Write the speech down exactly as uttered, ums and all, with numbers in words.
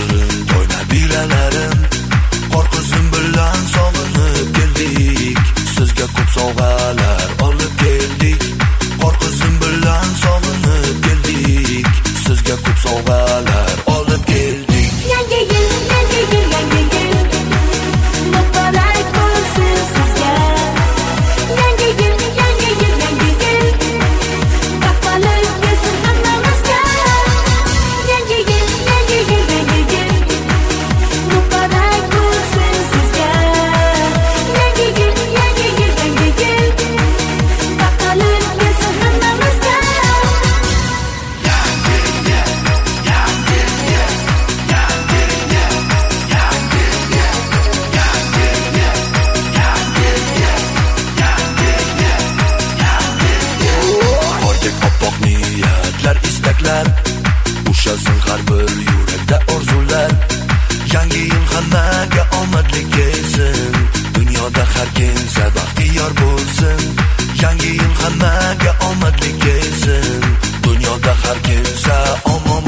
shirin to'y nabiralarim, qorqizim bilan sog'inib keldik. Sizga ko'p sovg'alar olib keldik. Qorqizim bilan sog'inib keldik. Sizga ko'p sovg'alar olib keldik. Yangi yil, yangi yil, yangi yil. Muborak bo'lsin sizga. Yangi yil, yangi yil, yangi yil. Baxtli bo'lsin hammamizga. Yangi yil, yangi yil, yangi yil. Muborak bo'lsin sizga. Yangi yil, yangi yil, yangi yil. Baxtli bo'lsin hammamizga. Qordek oppoq niyatlar, istaklar, ushalsin har bir yurakda orzular. Yangi yil hammaga omadli kelsin, dunyoda har kimsa baxtiyor bo'lsin. Yangi yil hammaga omadli kelsin, dunyoda har kimsa omon